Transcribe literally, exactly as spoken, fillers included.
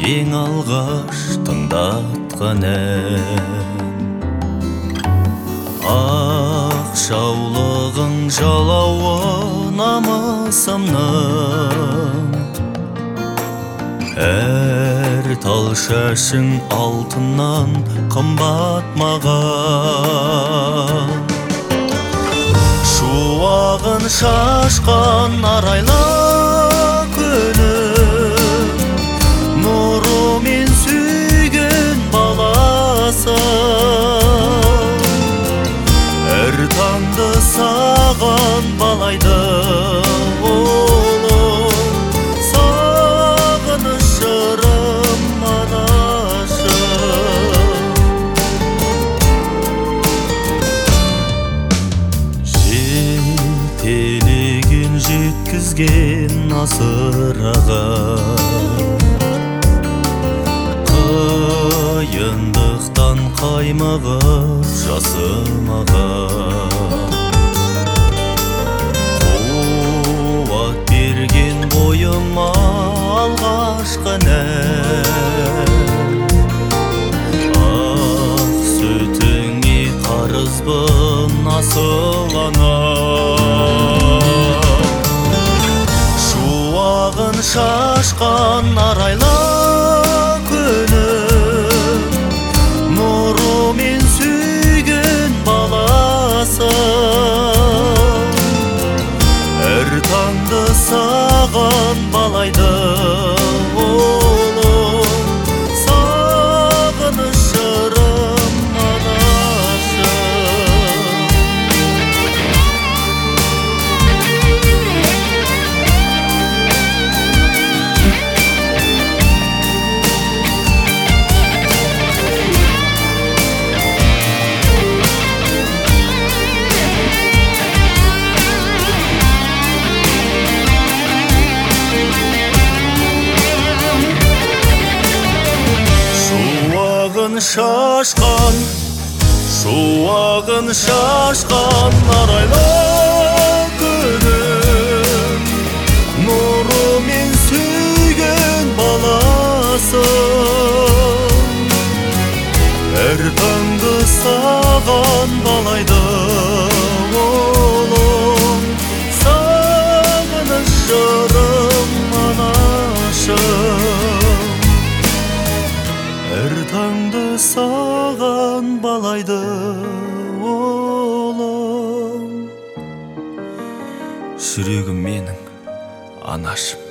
ең алғаш тыңдатқан ән. Ақ жаулығың жалауы намысымның, әр тал шашың алтыннан қымбат маған. Шуағын шашқан арайлы күнім, нұрымен сүйген баласың. Әр таңды саған балайды ұлым, сағынышырым анашым. Жетелеген жеткізген асыраға, қиындықтан қаймығып жасымаған. Қуат берген бойыма алғашқы ән. Ақ сүтіңе қарызбын асыл анам. Шуағын шашқан арайлы күнім, нұрымен сүйген баласың. Әр таңды саған балайды ұлым, сағынышырым анашым. Шуағын шашқан, шуағын шашқан арайлы күнім, нұрымен сүйген баласың. Әр таңды саған балайды ұлым, сағынышырым анашым. Әр таңды саған балайды ұлым, жүрегім менің анашым.